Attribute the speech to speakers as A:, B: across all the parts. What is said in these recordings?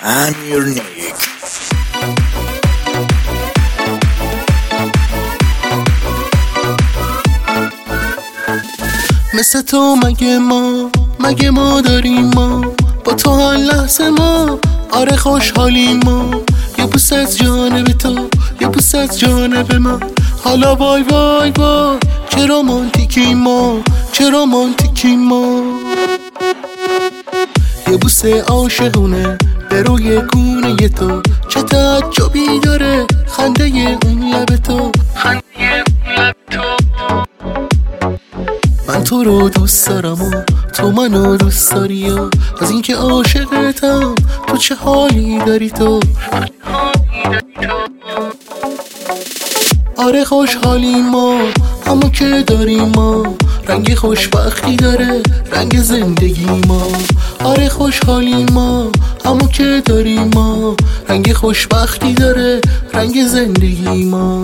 A: امیرنیک.
B: مثل تو مگه ما داریم ما با تو هر لحظه ما آره خوشحالیم ما. یه بوس از جانب تو یه بوس از جانب من. حالا وای وای وای چه رومانتیکیم ما چه رومانتیکیم ما. یه بوس عاشقونه به روی گونه تو چه تعجبی داره خنده اون لب تو. من تو رو دوست دارم و تو منو دوست داری و از اینکه عاشقتم تو چه حالی داری تو. آره خوشحالیم ما همو که داریم ما. رنگ خوشبختی داره رنگ زندگی ما. آره خوشحالیم ما همو که داریم ما. رنگ خوشبختی داره رنگ زندگی ما.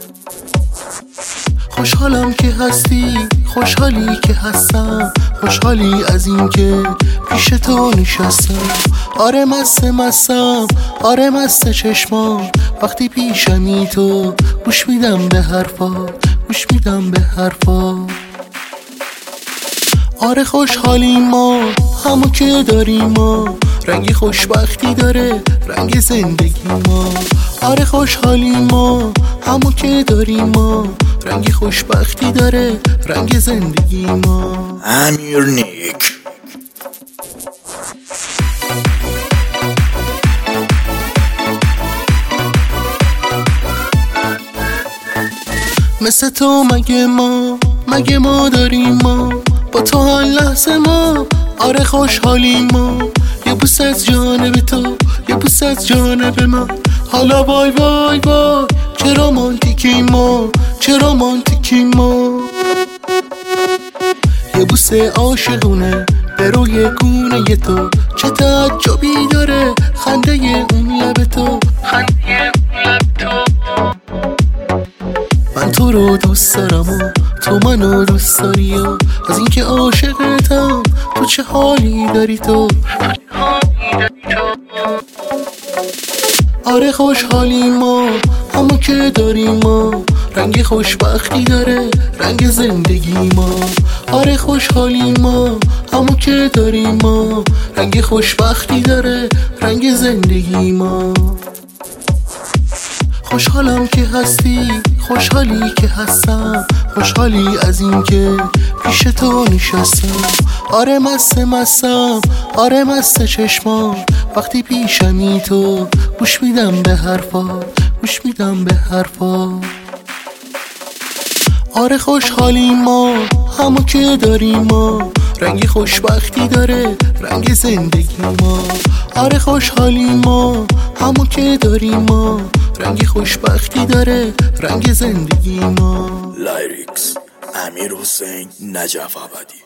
B: خوشحالم که هستی خوشحالی که هستم. خوشحالی از این که پیش تو نشستم. آره مستم آره مست چشمان. وقتی پیشمی تو گوش میدم به حرفا گوش میدم به حرفا. آره خوشحالیم ما همو که داریم ما. رنگ خوشبختی داره رنگ زندگی ما. آره خوشحالیم ما همو که داریم ما. رنگ خوشبختی داره رنگ زندگی ما.
A: امیرنیک.
B: مثل تو مگه ما داریم ما با تو هر لحظه ما آره خوشحالیم ما. یه بوس از جانب تو یه بوس از جانب من. حالا وای وای وای چه رومانتیکیم ما چه رومانتیکیم ما. یه بوس عاشقونه به روی گونه تو چه تعجبی داره خنده اون لب تو. من تو رو دوست دارم و تو منو دوست داری و از اینکه عاشقتم تو چه حالی داری تو. آره خوشحالیم ما همو که داریم ما. رنگ خوشبختی داره رنگ زندگی ما. آره خوشحالیم ما همو که داریم ما. رنگ خوشبختی داره رنگ زندگی ما. خوشحالم که هستی خوشحالی که هستم. خوشحالی از این که پیش تو نشستم. آره مستم آره مست چشمان. وقتی پیشمی تو گوش میدم به حرفا گوش میدم به حرفا. آره خوشحالیم ما همو که داریم ما. رنگ خوشبختی داره رنگ زندگی ما. آره خوشحالیم ما همو که داریم ما. رنگ خوشبختی داره رنگ زندگی ما.
A: لایریکس امیر حسین نجف آبادی.